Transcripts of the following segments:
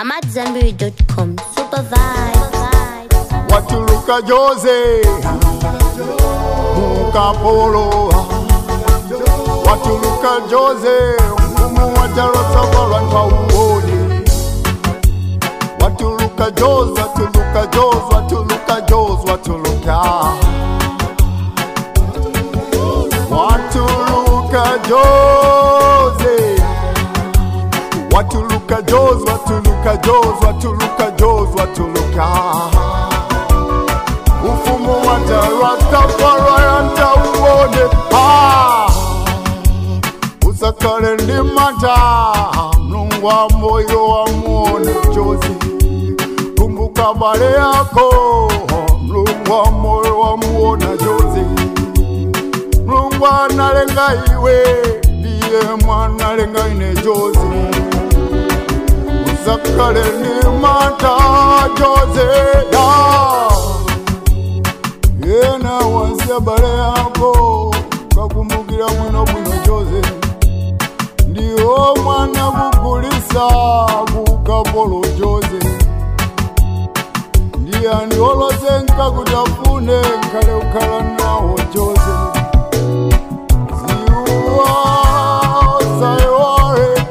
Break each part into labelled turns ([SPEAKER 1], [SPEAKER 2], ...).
[SPEAKER 1] AmadZanbury.com. Super vibe.
[SPEAKER 2] Watuluka Jose Mukapolo Watuluka Jose Mfumu wa Jarasabara kwa uoni Watuluka Jose Watuluka Jose Watuluka Jose Watuluka Watuluka Jose Watuluka Jose Watuluka Jose Watuluka Jose Watuluka Ufumu wa Jarasabara nta uone Usakale ndi mata Mlungu wa moyo wa muone Jose Kumbuka bale yako Mlungu wa moyo wa muona Jose Mlungu analenga iwe Ndiye mwana lenga ine Jose Usakale ndi mata Jose Yena wansia bale yako Kakumbugira mwino Jose Ndiyo mwana kukulisa Kukapolo Jose Ndiya ndiolo senka kutafune Nkale ukala nawo Jose Ziwa sayore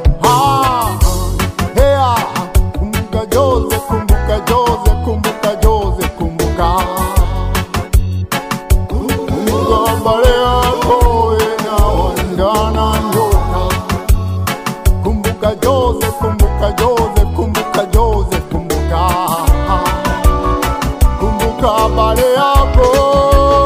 [SPEAKER 2] Hea Kumbuka Jose, kumbuka Jose, kumbuka Jose, kumbuka Kumbuka bale yako Yena wandana njoka Kumbuka Jose, kumbuka Jose, kumbuka Jose, kumbuka Kumbuka bale yako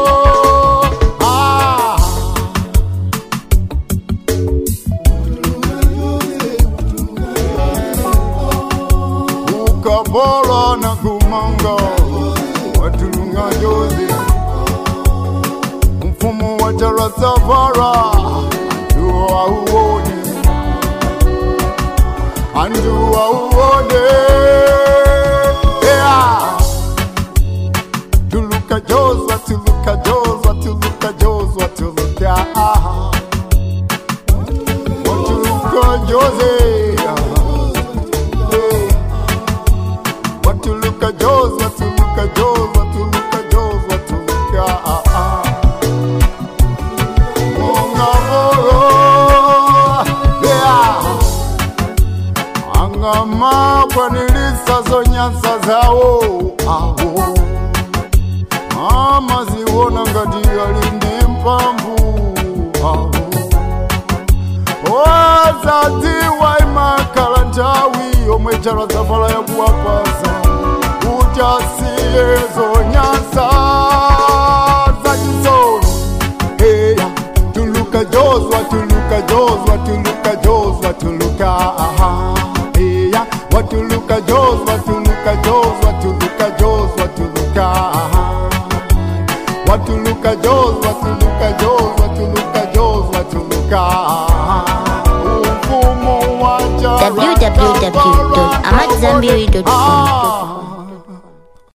[SPEAKER 2] Ukabola na kumanga Watulunga Jose Mfumu wa Jarasabara Ndua uone Andua uone Tuluka Jose Watuluka Jose Watuluka Jose Watuluka Watuluka Jose Watuluka Jose Watuluka Jose Watuluka Jose Watuluka Angama kwanilisa zonyansa zawo Mama ziwona ngati alindi mpamvu Wazati waimakala ntawi Omwe Jarasabara ya kuwapasa Ujasiye zonyansa Zajisoni Heya Tuluka Jose Watuluka Jose Watuluka Jose Watuluka Heya Watuluka Jose Watuluka Jose Watuluka Jose Watuluka Watuluka Jose Watuluka Jose Watuluka Jose Watuluka
[SPEAKER 1] www.AmadZanbury.com.